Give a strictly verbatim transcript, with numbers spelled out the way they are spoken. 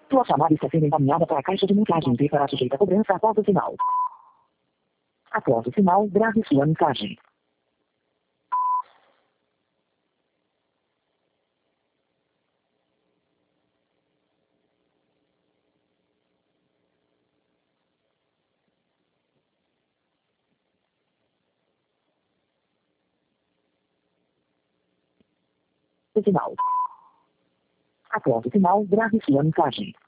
Sua chamada está sendo encaminhada para a caixa de mensagem e será sujeita a cobrança após o sinal. Após o sinal, grave sua mensagem. O sinal. Após o sinal, grave sua mensagem.